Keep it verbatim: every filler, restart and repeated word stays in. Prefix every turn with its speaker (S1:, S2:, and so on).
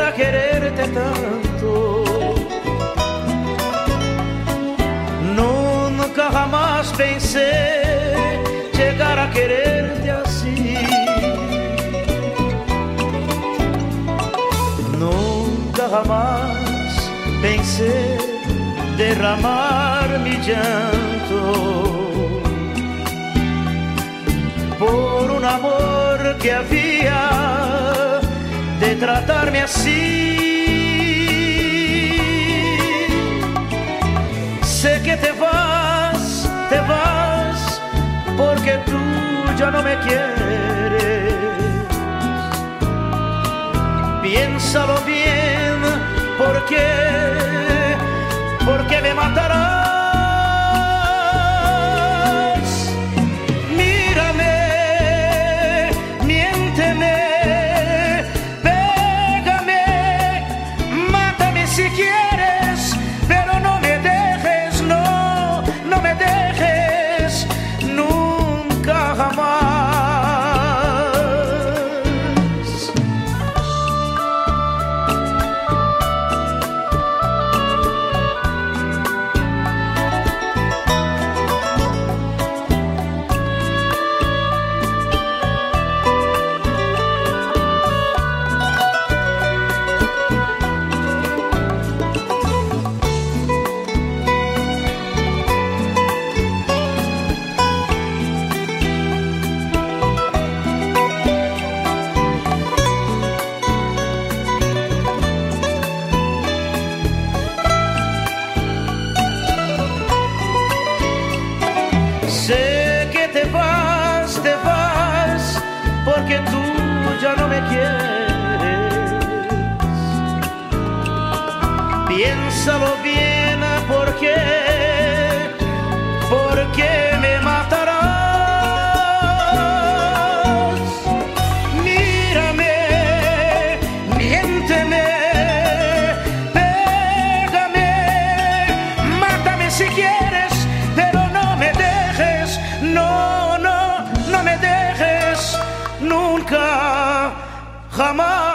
S1: a quererte tanto. Nunca jamás pensé llegar a quererte así. Nunca jamás pensé derramar mi llanto por un amor que había de tratarme así. Sé que te vas, te vas, porque tú ya no me quieres. Piénsalo bien, porque, porque me matarás. Mírame, miénteme, pégame, mátame si quieres, pero no me dejes, no, no me dejes, nunca jamás. Sé que te vas, te vas, porque tú ya no me quieres. Piénsalo bien, porque, porque me matarás. Mírame, miénteme, pégame, mátame si quieres, pero no me dejes, no, no, no me dejes, nunca, jamás.